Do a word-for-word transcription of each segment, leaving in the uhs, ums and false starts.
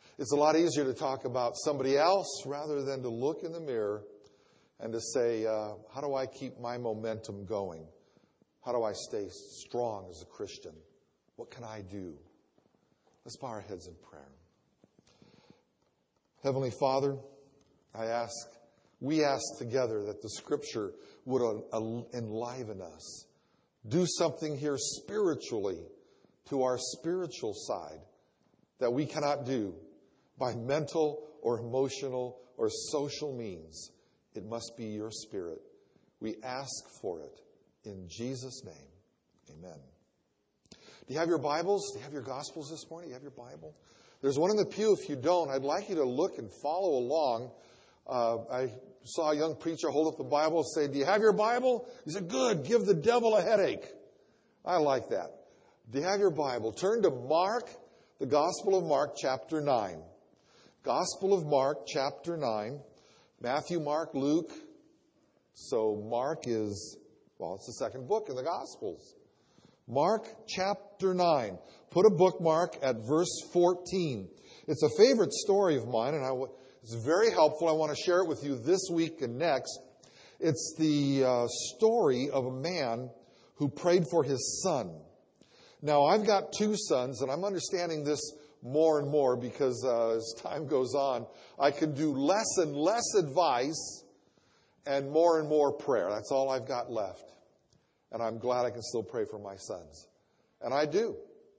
It's a lot easier to talk about somebody else rather than to look in the mirror and to say, uh, how do I keep my momentum going? How do I stay strong as a Christian? What can I do? Let's bow our heads in prayer. Heavenly Father, I ask, we ask together that the Scripture would enliven us. Do something here spiritually to our spiritual side that we cannot do by mental or emotional or social means. It must be your Spirit. We ask for it in Jesus' name. Amen. Do you have your Bibles? Do you have your Gospels this morning? Do you have your Bible? There's one in the pew. If you don't, I'd like you to look and follow along. Uh, I saw a young preacher hold up the Bible and say, do you have your Bible? He said, good, give the devil a headache. I like that. Do you have your Bible? Turn to Mark, the Gospel of Mark, chapter nine. Gospel of Mark, chapter nine. Matthew, Mark, Luke. So Mark is, well, it's the second book in the Gospels. Mark, chapter nine. Put a bookmark at verse fourteen. It's a favorite story of mine, and I w- it's very helpful. I want to share it with you this week and next. It's the uh, story of a man who prayed for his son. Now, I've got two sons, and I'm understanding this more and more because uh, as time goes on, I can do less and less advice and more and more prayer. That's all I've got left. And I'm glad I can still pray for my sons. And I do.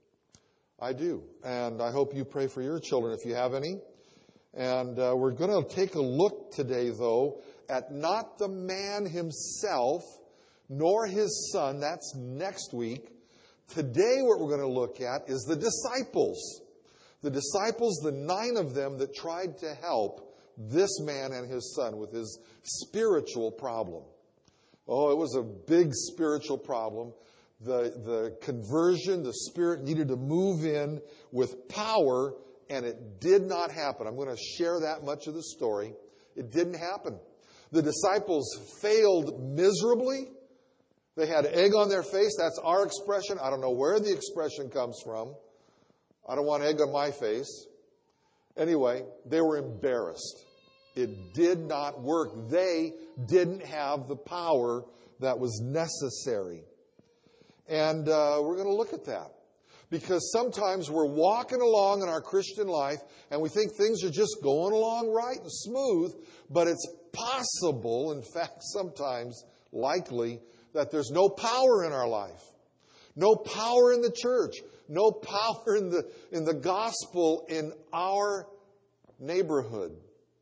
I do. And I hope you pray for your children if you have any. And uh, we're going to take a look today, though, at not the man himself, nor his son. That's next week. Today what we're going to look at is the disciples. The disciples, the nine of them that tried to help this man and his son with his spiritual problem. Oh, it was a big spiritual problem. The, the conversion, the Spirit needed to move in with power, and it did not happen. I'm going to share that much of the story. It didn't happen. The disciples failed miserably. They had egg on their face. That's our expression. I don't know where the expression comes from. I don't want egg on my face. Anyway, they were embarrassed. It did not work. They didn't have the power that was necessary. And uh, we're going to look at that. Because sometimes we're walking along in our Christian life and we think things are just going along right and smooth, but it's possible, in fact, sometimes likely, that there's no power in our life. No power in the church. No power in the, in the gospel in our neighborhood.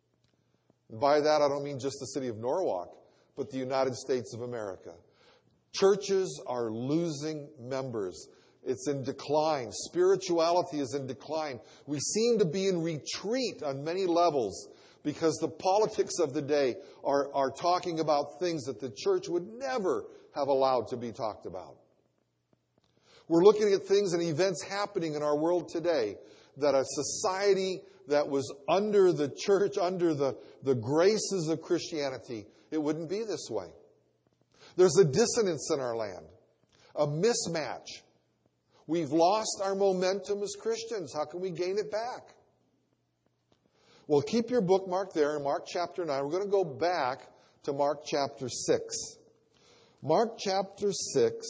By that, I don't mean just the city of Norwalk, but the United States of America. Churches are losing members. It's in decline. Spirituality is in decline. We seem to be in retreat on many levels because the politics of the day are, are talking about things that the church would never have allowed to be talked about. We're looking at things and events happening in our world today that a society that was under the church, under the, the graces of Christianity, it wouldn't be this way. There's a dissonance in our land, a mismatch. We've lost our momentum as Christians. How can we gain it back? Well, keep your bookmark there in Mark chapter nine. We're going to go back to Mark chapter six. Mark chapter six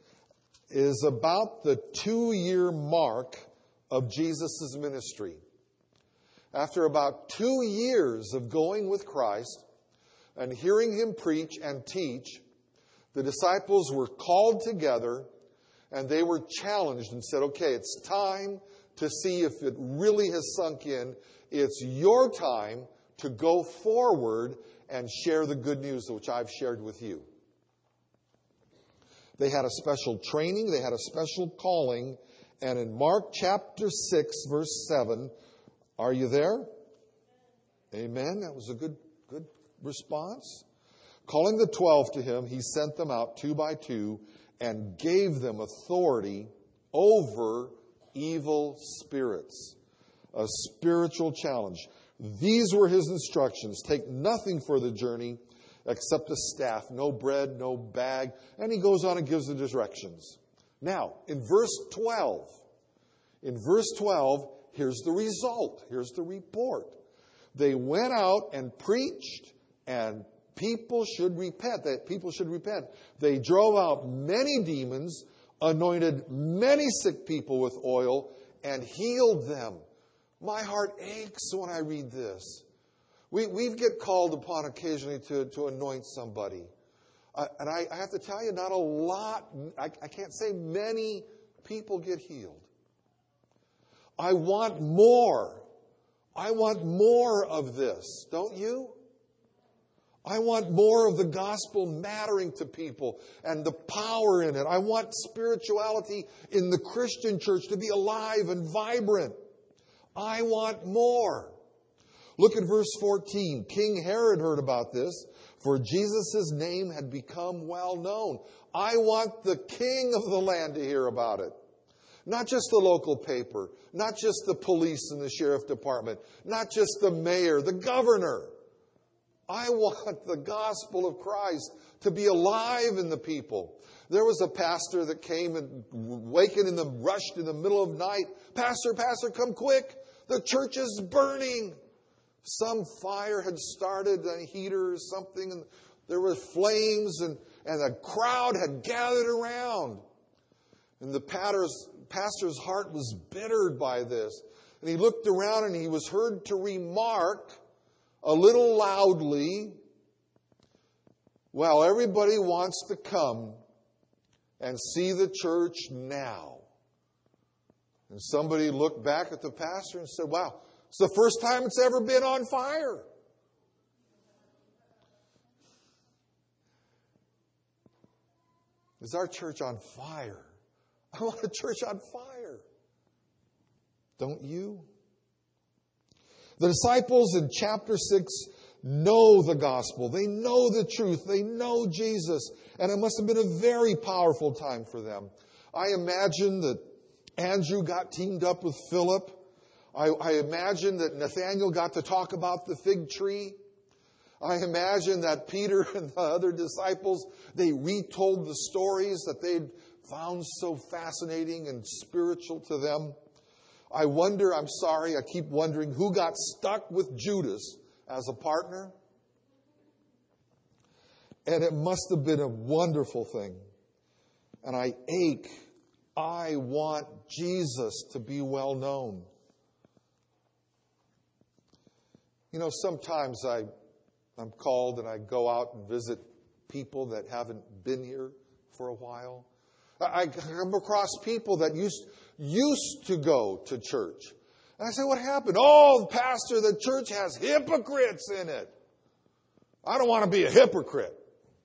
is about the two-year mark of Jesus' ministry. After about two years of going with Christ and hearing him preach and teach, the disciples were called together and they were challenged and said, okay, it's time to see if it really has sunk in. It's your time to go forward and share the good news which I've shared with you. They had a special training. They had a special calling. And in Mark chapter six, verse seven, are you there? Amen. That was a good, good response. Calling the twelve to him, he sent them out two by two and gave them authority over evil spirits. A spiritual challenge. These were his instructions. Take nothing for the journey except a staff, no bread, no bag. And he goes on and gives the directions. Now, in verse twelve, in verse twelve, here's the result. Here's the report. They went out and preached, and people should repent. That people should repent. They drove out many demons, anointed many sick people with oil, and healed them. My heart aches when I read this. We we get called upon occasionally to, to anoint somebody. Uh, and I, I have to tell you, not a lot, I, I can't say many people get healed. I want more. I want more of this, don't you? I want more of the gospel mattering to people and the power in it. I want spirituality in the Christian church to be alive and vibrant. I want more. Look at verse fourteen. King Herod heard about this, for Jesus' name had become well known. I want the king of the land to hear about it. Not just the local paper, not just the police and the sheriff department, not just the mayor, the governor. I want the gospel of Christ to be alive in the people. There was a pastor that came and wakened in the rushed in the middle of night. Pastor, pastor, come quick. The church is burning. Some fire had started, a heater or something, and there were flames, and, and a crowd had gathered around. And the pastor's, pastor's heart was bittered by this. And he looked around and he was heard to remark a little loudly, well, everybody wants to come and see the church now. And somebody looked back at the pastor and said, wow, it's the first time it's ever been on fire. Is our church on fire? I want a church on fire. Don't you? The disciples in chapter six know the gospel. They know the truth. They know Jesus. And it must have been a very powerful time for them. I imagine that Andrew got teamed up with Philip. I, I imagine that Nathaniel got to talk about the fig tree. I imagine that Peter and the other disciples, they retold the stories that they'd found so fascinating and spiritual to them. I wonder, I'm sorry, I keep wondering who got stuck with Judas as a partner. And it must have been a wonderful thing. And I ache. I want Jesus to be well known. You know, sometimes I, I'm called and I go out and visit people that haven't been here for a while. I come across people that used used to go to church. And I say, what happened? Oh, pastor, the church has hypocrites in it. I don't want to be a hypocrite.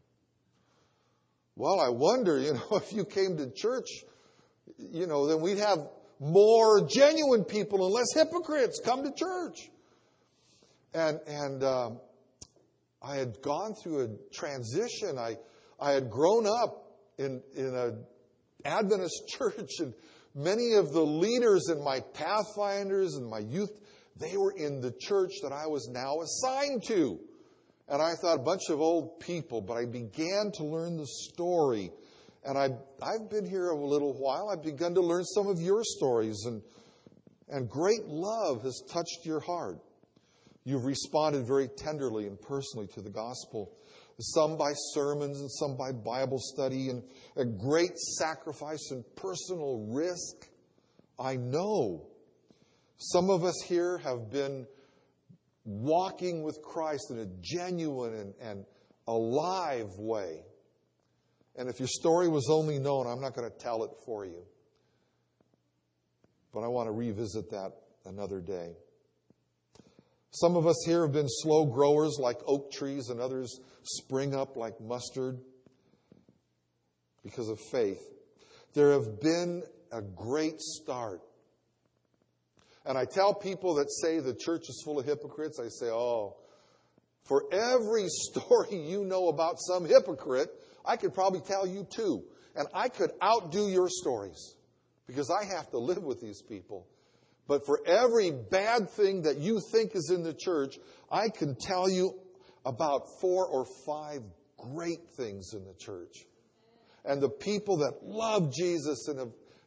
Well, I wonder, you know, if you came to church, you know, then we'd have more genuine people and less hypocrites come to church. And and um, I had gone through a transition. I I had grown up in in a Adventist church, and many of the leaders in my Pathfinders and my youth, they were in the church that I was now assigned to. And I thought, a bunch of old people, but I began to learn the story. And I, I've been here a little while. I've begun to learn some of your stories, and, and great love has touched your heart. You've responded very tenderly and personally to the gospel. Some by sermons and some by Bible study, and a great sacrifice and personal risk. I know some of us here have been walking with Christ in a genuine and, and alive way. And if your story was only known, I'm not going to tell it for you. But I want to revisit that another day. Some of us here have been slow growers like oak trees, and others spring up like mustard because of faith. There have been a great start. And I tell people that say the church is full of hypocrites, I say, oh, for every story you know about some hypocrite, I could probably tell you two. And I could outdo your stories because I have to live with these people. But for every bad thing that you think is in the church, I can tell you about four or five great things in the church. And the people that love Jesus and have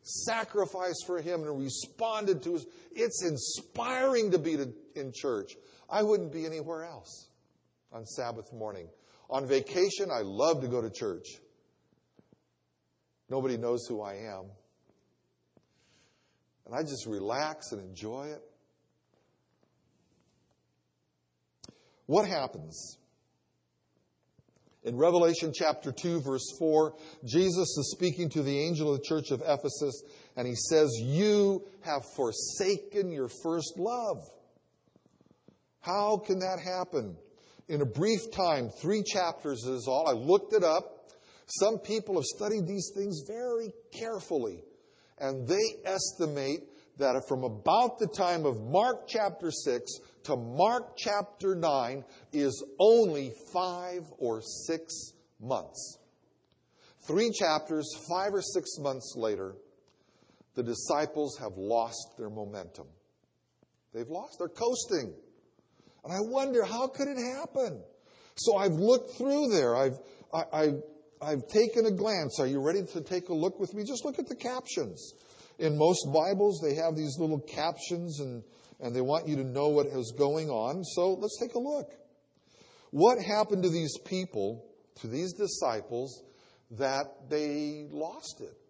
sacrificed for Him and responded to His. It's inspiring to be to, in church. I wouldn't be anywhere else on Sabbath morning. On vacation, I love to go to church. Nobody knows who I am. And I just relax and enjoy it. What happens? In Revelation chapter two, verse four, Jesus is speaking to the angel of the church of Ephesus, and he says, you have forsaken your first love. How can that happen? In a brief time, three chapters is all. I looked it up. Some people have studied these things very carefully, and they estimate that from about the time of Mark chapter six to Mark chapter nine is only five or six months. Three chapters, five or six months later, the disciples have lost their momentum. They've lost, they're coasting. And I wonder, how could it happen? So I've looked through there. I've, I, I, I've taken a glance. Are you ready to take a look with me? Just look at the captions. In most Bibles, they have these little captions, and, and they want you to know what is going on. So let's take a look. What happened to these people, to these disciples, that they lost it?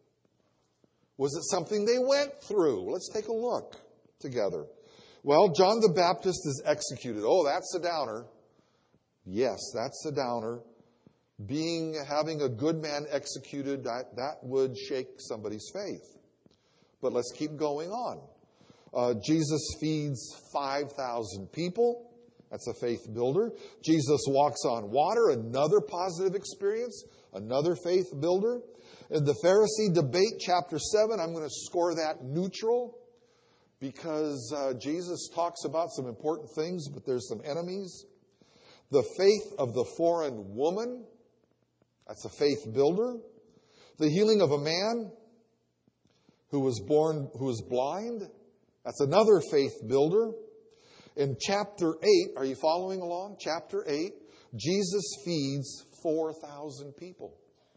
Was it something they went through? Let's take a look together. Well, John the Baptist is executed. Oh, that's a downer. Yes, that's a downer. Being, having a good man executed, that, that would shake somebody's faith. But let's keep going on. Uh, Jesus feeds five thousand people. That's a faith builder. Jesus walks on water. Another positive experience. Another faith builder. In the Pharisee debate, chapter seven, I'm going to score that neutral because uh, Jesus talks about some important things, but there's some enemies. The faith of the foreign woman. That's a faith builder. The healing of a man who was born, who was blind. That's another faith builder. In chapter eight, are you following along? Chapter eight, Jesus feeds four thousand people.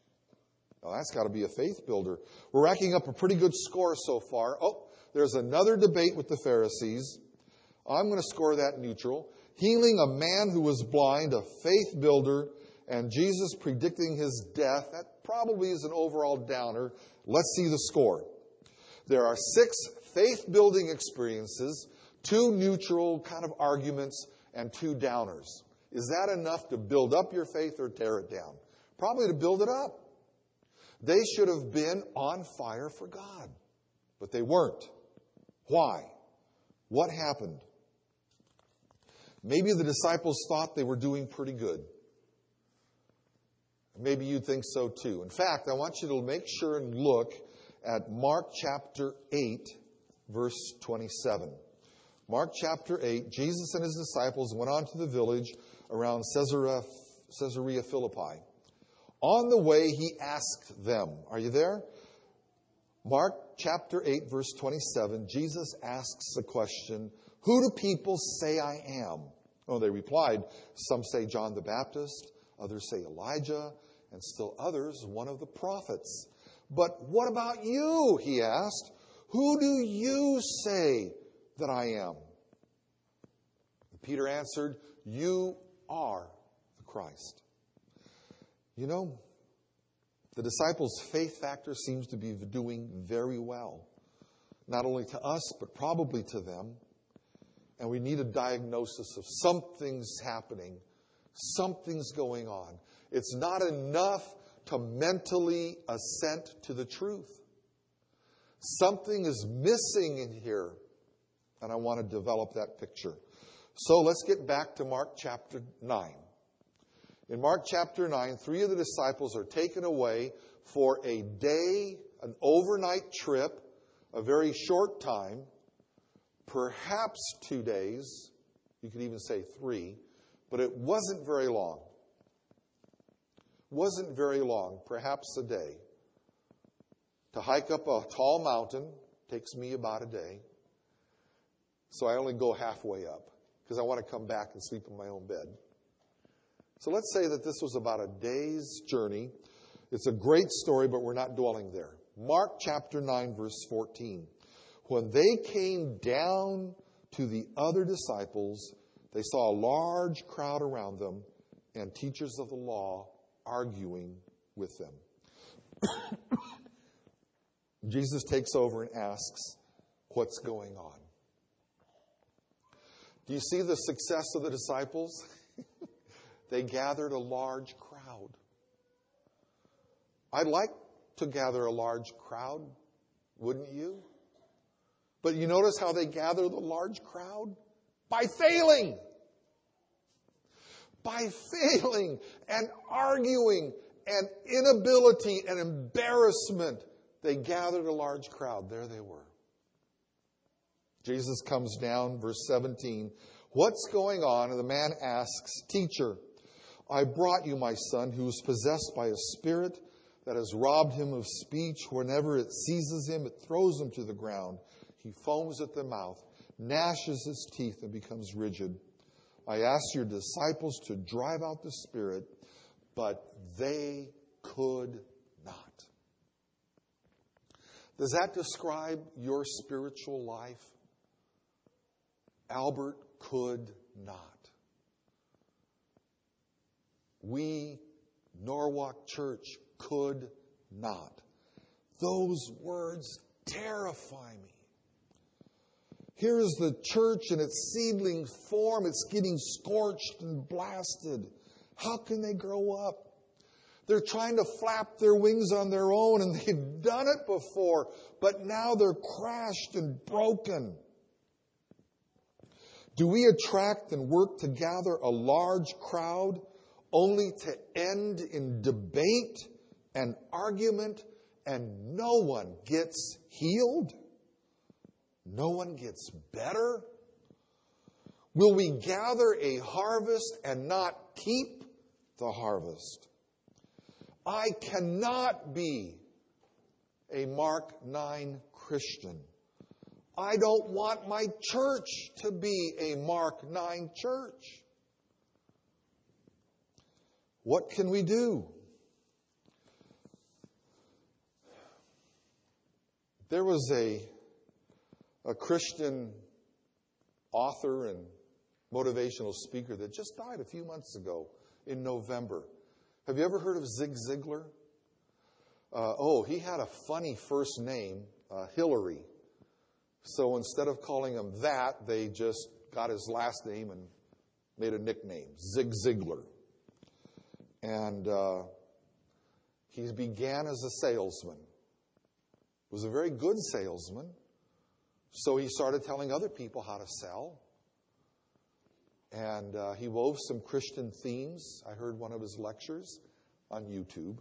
Now that's got to be a faith builder. We're racking up a pretty good score so far. Oh, there's another debate with the Pharisees. I'm going to score that neutral. Healing a man who was blind, a faith builder, and Jesus predicting his death. That probably is an overall downer. Let's see the score. There are six faith-building experiences, two neutral kind of arguments, and two downers. Is that enough to build up your faith or tear it down? Probably to build it up. They should have been on fire for God, but they weren't. Why? What happened? Maybe the disciples thought they were doing pretty good. Maybe you think so too. In fact, I want you to make sure and look at Mark chapter eight, verse twenty-seven. Mark chapter eight, Jesus and his disciples went on to the village around Caesarea, Caesarea Philippi. On the way, he asked them, are you there? Mark chapter eight, verse twenty-seven, Jesus asks the question, who do people say I am? Oh, they replied, some say John the Baptist, others say Elijah, and still others, one of the prophets. But what about you, he asked. Who do you say that I am? And Peter answered, you are the Christ. You know, the disciples' faith factor seems to be doing very well. Not only to us, but probably to them. And we need a diagnosis of something's happening. Something's going on. It's not enough to mentally assent to the truth. Something is missing in here. And I want to develop that picture. So let's get back to Mark chapter nine. In Mark chapter nine, three of the disciples are taken away for a day, an overnight trip, a very short time, perhaps two days. You could even say three, but it wasn't very long. Wasn't very long, perhaps a day. To hike up a tall mountain takes me about a day. So I only go halfway up because I want to come back and sleep in my own bed. So let's say that this was about a day's journey. It's a great story, but we're not dwelling there. Mark chapter nine, verse fourteen. When they came down to the other disciples, they saw a large crowd around them and teachers of the law arguing with them. Jesus takes over and asks, what's going on? Do you see the success of the disciples? They gathered a large crowd. I'd like to gather a large crowd, wouldn't you? But you notice how they gathered the large crowd? By failing. By failing and arguing and inability and embarrassment. They gathered a large crowd. There they were. Jesus comes down, verse seventeen. What's going on? And the man asks, Teacher, I brought you my son who is possessed by a spirit that has robbed him of speech. Whenever it seizes him, it throws him to the ground. He foams at the mouth, gnashes his teeth, and becomes rigid. I asked your disciples to drive out the spirit, but they could not. Does that describe your spiritual life? Albert could not. We, Norwalk Church, could not. Those words terrify me. Here's the church in its seedling form. It's getting scorched and blasted. How can they grow up? They're trying to flap their wings on their own, and they've done it before, but now they're crashed and broken. Do we attract and work to gather a large crowd only to end in debate and argument, and no one gets healed? No one gets better? Will we gather a harvest and not keep the harvest? I cannot be a Mark nine Christian. I don't want my church to be a Mark nine church. What can we do? There was a, a Christian author and motivational speaker that just died a few months ago in November. Have you ever heard of Zig Ziglar? Uh, oh, he had a funny first name, uh, Hillary. So instead of calling him that, they just got his last name and made a nickname, Zig Ziglar. And uh, he began as a salesman. Was a very good salesman. So he started telling other people how to sell. And uh, he wove some Christian themes. I heard one of his lectures on YouTube.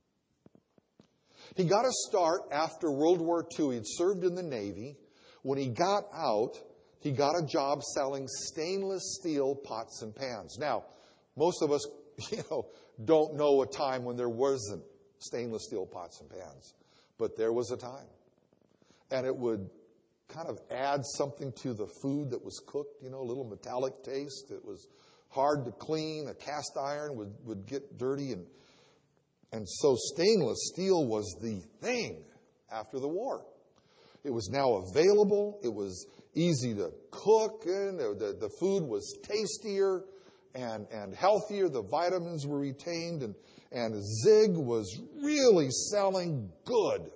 He got a start after World War Two. He'd served in the Navy. When he got out, he got a job selling stainless steel pots and pans. Now, most of us, you know, don't know a time when there wasn't stainless steel pots and pans. But there was a time. And it would kind of add something to the food that was cooked, you know, a little metallic taste. It was hard to clean. A cast iron would, would get dirty. And, and so stainless steel was the thing after the war. It was now available. It was easy to cook. And the, the food was tastier and, and healthier. The vitamins were retained. And, and Zig was really selling good.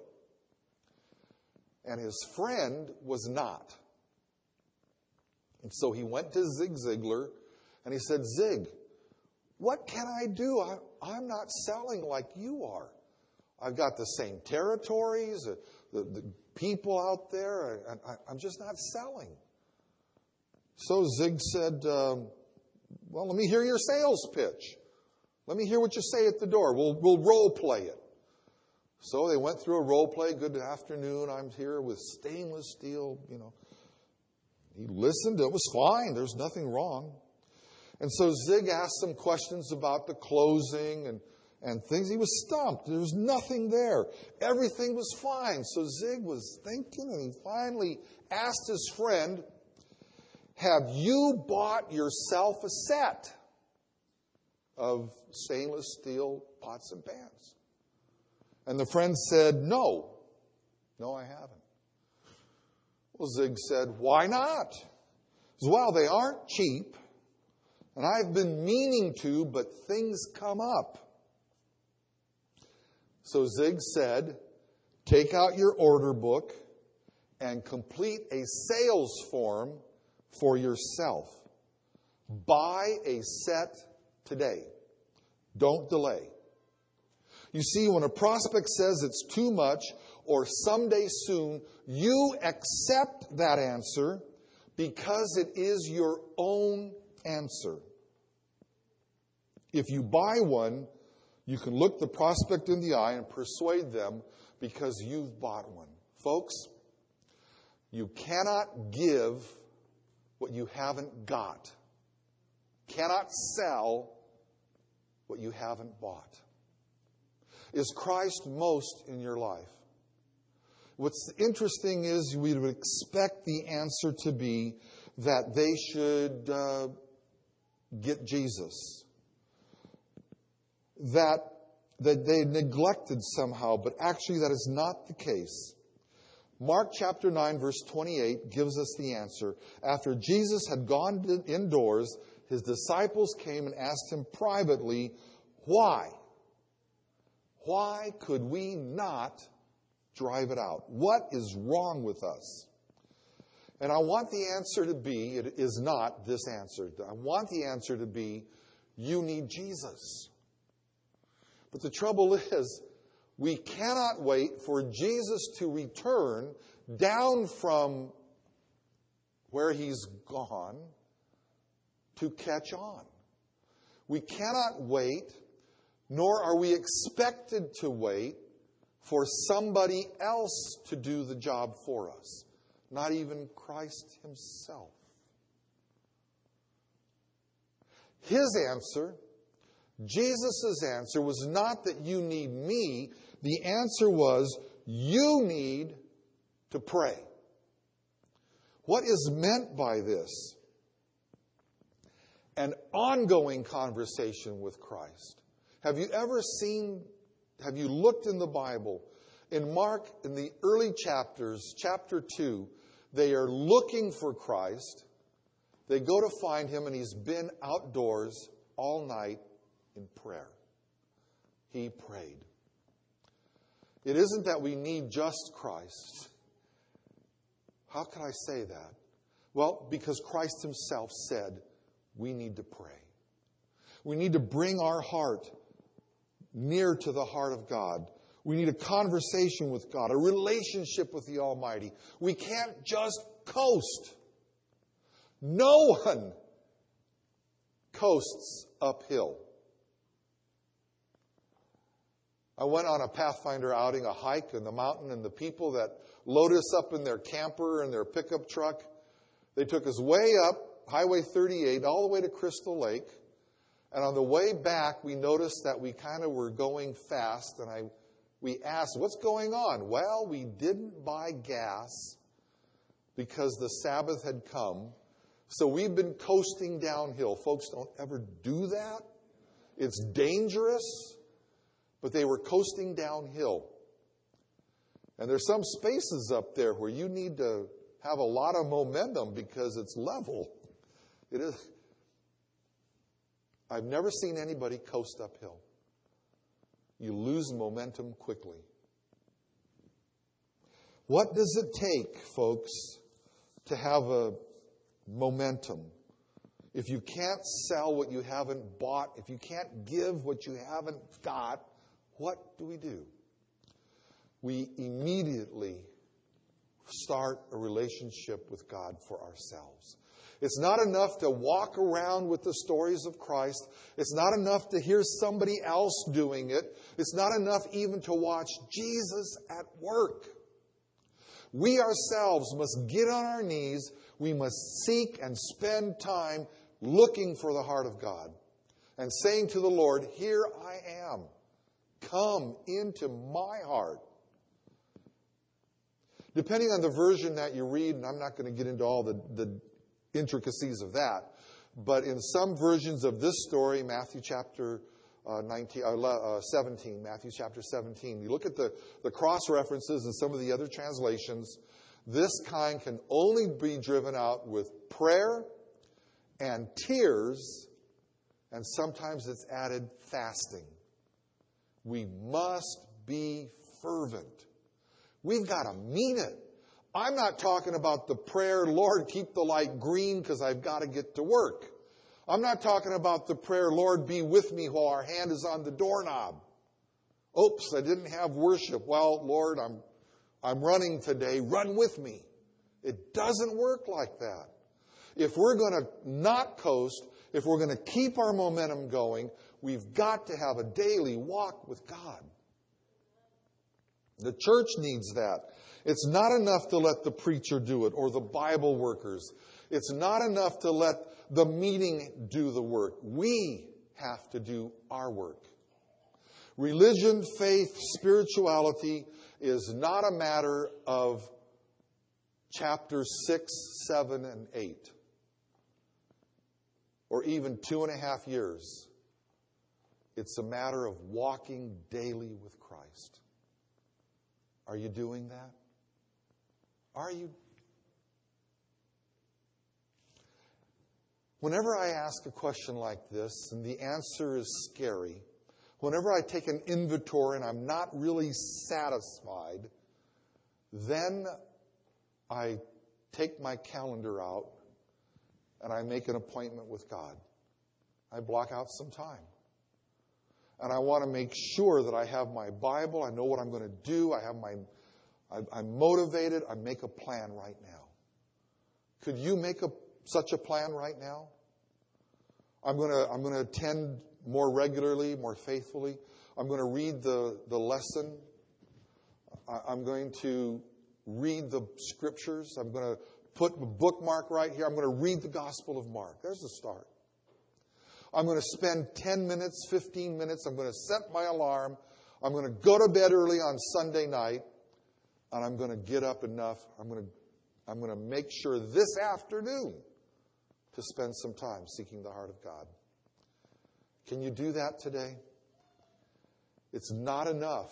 And his friend was not. And so he went to Zig Ziglar and he said, Zig, what can I do? I, I'm not selling like you are. I've got the same territories, the, the, the people out there, and I, I'm just not selling. So Zig said, um, well, let me hear your sales pitch. Let me hear what you say at the door. We'll, we'll role play it. So they went through a role play. Good afternoon. I'm here with stainless steel, you know. He listened. It was fine. There's nothing wrong. And so Zig asked some questions about the closing and, and things. He was stumped. There was nothing there. Everything was fine. So Zig was thinking, and he finally asked his friend, have you bought yourself a set of stainless steel pots and pans? And the friend said, no, No, I haven't. Well, Zig said, why not? He said, well, they aren't cheap, and I've been meaning to, but things come up. So Zig said, take out your order book and complete a sales form for yourself. Buy a set today. Don't delay. You see, when a prospect says it's too much or someday soon, you accept that answer because it is your own answer. If you buy one, you can look the prospect in the eye and persuade them because you've bought one. Folks, you cannot give what you haven't got. Cannot sell what you haven't bought. Is Christ most in your life? What's interesting is we would expect the answer to be that they should uh, get Jesus. That, that they neglected somehow, but actually that is not the case. Mark chapter nine, verse twenty-eight gives us the answer. After Jesus had gone indoors, his disciples came and asked him privately, why? Why could we not drive it out? What is wrong with us? And I want the answer to be, it is not this answer. I want the answer to be, you need Jesus. But the trouble is, we cannot wait for Jesus to return down from where he's gone to catch on. We cannot wait, nor are we expected to wait for somebody else to do the job for us. Not even Christ himself. His answer, Jesus' answer, was not that you need me. The answer was, you need to pray. What is meant by this? An ongoing conversation with Christ. Have you ever seen, have you looked in the Bible? In Mark, in the early chapters, chapter two, they are looking for Christ. They go to find him, and he's been outdoors all night in prayer. He prayed. It isn't that we need just Christ. How can I say that? Well, because Christ himself said we need to pray. We need to bring our heart near to the heart of God. We need a conversation with God, a relationship with the Almighty. We can't just coast. No one coasts uphill. I went on a Pathfinder outing, a hike in the mountain, and the people that load us up in their camper and their pickup truck, they took us way up Highway thirty-eight all the way to Crystal Lake. And on the way back, we noticed that we kind of were going fast, and I we asked, what's going on? Well, we didn't buy gas because the Sabbath had come. So we've been coasting downhill. Folks, don't ever do that. It's dangerous. But they were coasting downhill. And there's some spaces up there where you need to have a lot of momentum because it's level. It is. I've never seen anybody coast uphill. You lose momentum quickly. What does it take, folks, to have a momentum? If you can't sell what you haven't bought, if you can't give what you haven't got, what do we do? We immediately start a relationship with God for ourselves. It's not enough to walk around with the stories of Christ. It's not enough to hear somebody else doing it. It's not enough even to watch Jesus at work. We ourselves must get on our knees. We must seek and spend time looking for the heart of God and saying to the Lord, here I am. Come into my heart. Depending on the version that you read, and I'm not going to get into all the, the intricacies of that, but in some versions of this story, Matthew chapter uh, nineteen, uh, seventeen, Matthew chapter seventeen. You look at the, the cross references and some of the other translations. This kind can only be driven out with prayer and tears, and sometimes it's added fasting. We must be fervent. We've got to mean it. I'm not talking about the prayer, Lord, keep the light green because I've got to get to work. I'm not talking about the prayer, Lord, be with me while our hand is on the doorknob. Oops, I didn't have worship. Well, Lord, I'm, I'm running today. Run with me. It doesn't work like that. If we're going to not coast, if we're going to keep our momentum going, we've got to have a daily walk with God. The church needs that. It's not enough to let the preacher do it or the Bible workers. It's not enough to let the meeting do the work. We have to do our work. Religion, faith, spirituality is not a matter of chapters six, seven, and eight, or even two and a half years. It's a matter of walking daily with Christ. Are you doing that? Are you? Whenever I ask a question like this, and the answer is scary, whenever I take an inventory and I'm not really satisfied, then I take my calendar out and I make an appointment with God. I block out some time. And I want to make sure that I have my Bible, I know what I'm going to do, I have my I'm motivated. I make a plan right now. Could you make a, such a plan right now? I'm going to I'm going to attend more regularly, more faithfully. I'm going to read the, the lesson. I, I'm going to read the scriptures. I'm going to put a bookmark right here. I'm going to read the Gospel of Mark. There's the start. I'm going to spend ten minutes, fifteen minutes. I'm going to set my alarm. I'm going to go to bed early on Sunday night. And I'm going to get up enough. I'm going to, I'm going to make sure this afternoon to spend some time seeking the heart of God. Can you do that today? It's not enough.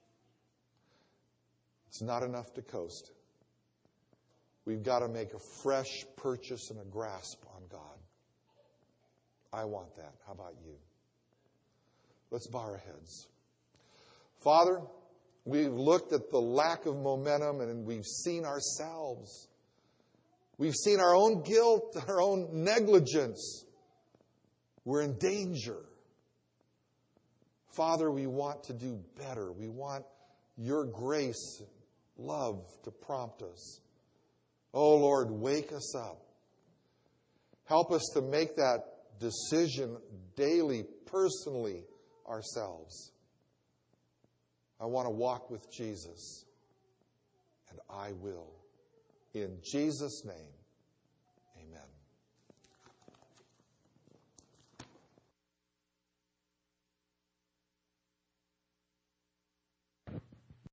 It's not enough to coast. We've got to make a fresh purchase and a grasp on God. I want that. How about you? Let's bow our heads. Father, we've looked at the lack of momentum and we've seen ourselves. We've seen our own guilt, our own negligence. We're in danger. Father, we want to do better. We want your grace, love to prompt us. Oh, Lord, wake us up. Help us to make that decision daily, personally, ourselves. I want to walk with Jesus, and I will. In Jesus' name.